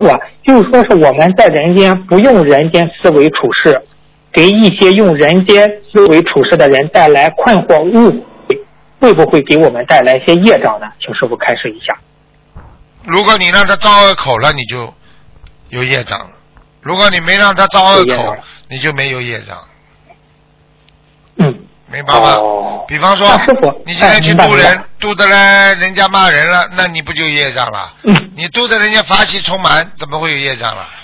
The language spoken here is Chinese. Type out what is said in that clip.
傅，就是说是我们在人间不用人间思维处事，给一些用人间思维处事的人带来困惑误会，会不会给我们带来一些业障呢？请师傅开示一下。 如果你让他招恶口了，你就有业障了；如果你没让他招恶口，你就没有业障。明白吗？比方说，你现在去渡人，渡的来人家骂人了，那你不就业障了？你渡的人家法喜充满，怎么会有业障了？